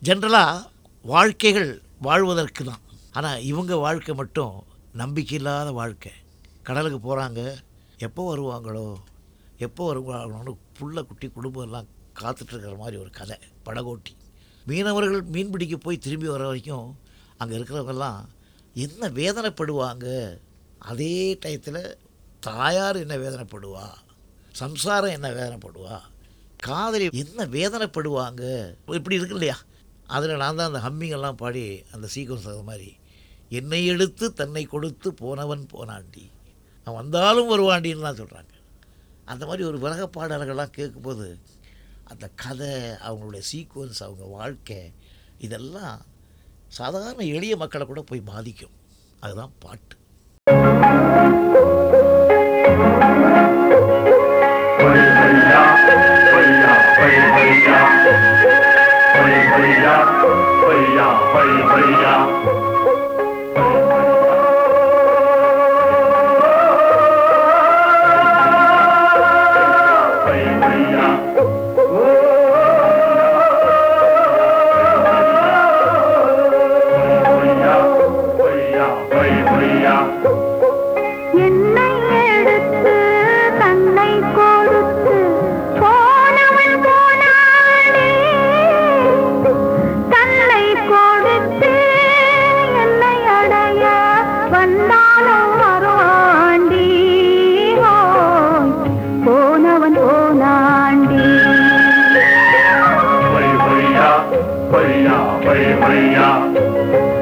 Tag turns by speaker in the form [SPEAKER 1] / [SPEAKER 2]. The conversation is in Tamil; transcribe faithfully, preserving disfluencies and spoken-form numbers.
[SPEAKER 1] ஜென்ரலாக வாழ்க்கைகள் வாழ்வதற்கு தான். ஆனால் இவங்க வாழ்க்கை மட்டும் நம்பிக்கை இல்லாத வாழ்க்கை. கடலுக்கு போகிறாங்க, எப்போ வருவாங்களோ எப்போ வருவாங்களோன்னு புள்ள குட்டி குடும்பம் எல்லாம் காத்துட்ருக்கிற மாதிரி ஒரு கதை படகோட்டி. மீனவர்கள் மீன் பிடிக்க போய் திரும்பி வர வரைக்கும் அங்கே இருக்கிறவங்கெல்லாம் என்ன வேதனைப்படுவாங்க. அதே டயத்தில் தாயார் என்ன வேதனைப்படுவா, சம்சாரம் என்ன வேதனைப்படுவா, காதலி என்ன வேதனைப்படுவாங்க, இப்படி இருக்கு இல்லையா. அதில் நான் தான் அந்த ஹம்மிங்கெல்லாம் பாடி அந்த சீக்வன்ஸ் அது மாதிரி என்னை எடுத்து தன்னை கொடுத்து போனவன் போனாண்டி, அவன் வந்தாலும் வருவாண்டின்னு தான் சொல்கிறாங்க. அந்த மாதிரி ஒரு விலக பாடல்கள்லாம் கேட்கும்போது அந்த கதை, அவங்களுடைய சீக்வன்ஸ், அவங்க வாழ்க்கை, இதெல்லாம் சாதாரண எளிய மக்களை கூட போய் பாதிக்கும். அதுதான் பாட்டு.
[SPEAKER 2] Bye, bye, bye, bye.